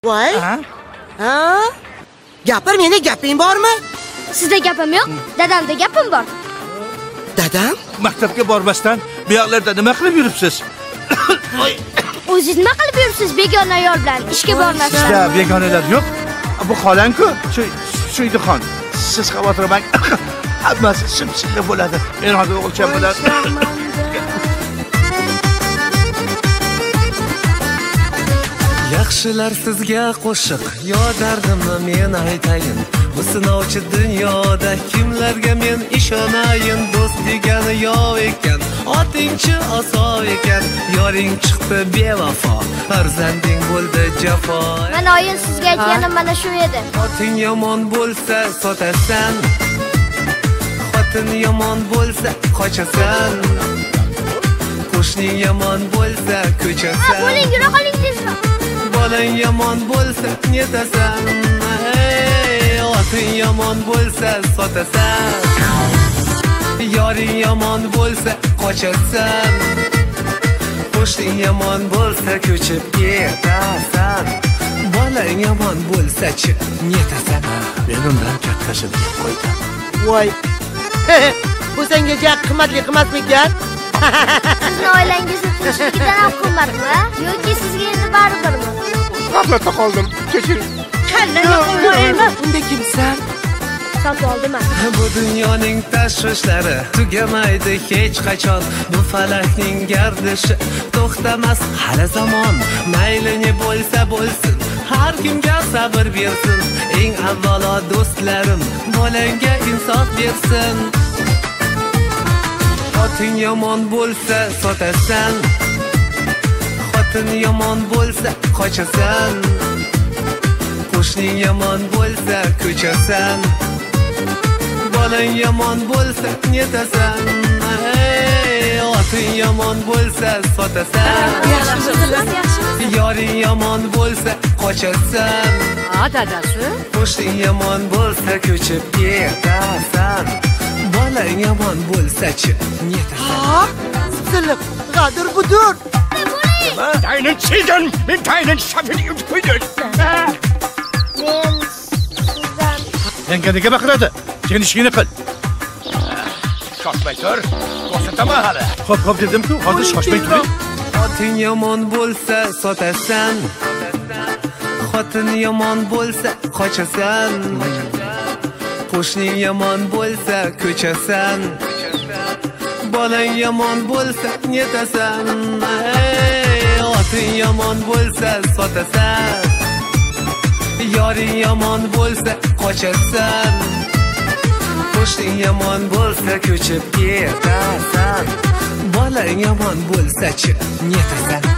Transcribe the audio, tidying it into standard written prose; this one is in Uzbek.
Voy. Ha? Gapir, meni gaping bormi? Sizda gapim yo'q, dadamda gapim bor. Dadam? Maktabga bormasdan bu yoqlarda nima qilib yuribsiz? O'zingiz nima qilib yuribsiz begona ayol bilan ishga bormasdan? Sizda begonalar yo'q. Bu xolang-ku, Suydiqon. Siz xavotir olmang. Hammasi simsiqli bo'ladi. Men hozir o'g'ilcham bilan Yaxshilar sizga qo'shiq, yo dardimni men aytayin. Bu sinovchi dunyoda kimlarga men ishonayin? Do'st degani yov ekan, otingchi osov ekan. Yoring chiqdi bevafo, farzanding bo'ldi jafo. Mana oyim sizga aytganim mana shu edi. Oting yomon bo'lsa sotasan, xotin yomon bo'lsa qochasan, qo'shning yomon bo'lsa ko'chasan. Bo'ling, yura qoling tezroq. Bolang yomon bo'lsa netasan? Oting yomon bo'lsa sotasan, yoring yomon bo'lsa qochasan, qo'shning yomon bo'lsa ko'chib ketasan. Bolang yomon bo'lsa-chi netasan? men undan kattasini qo'ydim. Voy. Bu senga juda qimmatli emasmikan? Sizni oilangizni tinchligidan ham qimmatmi? Yoki sizga endi baribirmi? G'aflatda qoldim. Kechiring. Kallaga qo'ymayman. Unda kimsan? Sotib oldim. Bu dunyoning tashvishlari tugamaydi hech qachon. Bu falakning gardishi to'xtamas hali zamon. Mayli ne bo'lsa bo'lsin, har kimga sabr bersin. Eng avvalo do'stlarim bolangga insof bersin. Oting yomon bo'lsa sotasan, xotin yomon bo'lsa qochasan, qo'shning yomon bo'lsa ko'chasan. Bolang yomon bo'lsa netasan? Oting yomon bo'lsa sotasan, yoring yomon bo'lsa qochasan. Dadasi? Qo'shning yomon bo'lsa ko'chib ketasan. Bolang yomon bo'lsa-chi netasan? Silib, g'adir budur. Deinen Ziegen mit deinen Schafen und Brüdern. Men sizdan Menga nega baqiradi? Sen ishingni qil. Shoshmay tur. Ko'rsataman hali. Xo'p dedim-ku, hozir shoshmay turing. Oting yomon bo'lsa sotasan, xotin yomon bo'lsa qochasan, qo'shning yomon bo'lsa ko'chasan. Bolang yomon bo'lsa netasan? Oting yomon bo'lsa sotasan, yoring yomon bo'lsa qochasan, qo'shning yomon bo'lsa ko'chib ketasan. Bolang yomon bo'lsa-chi netasan?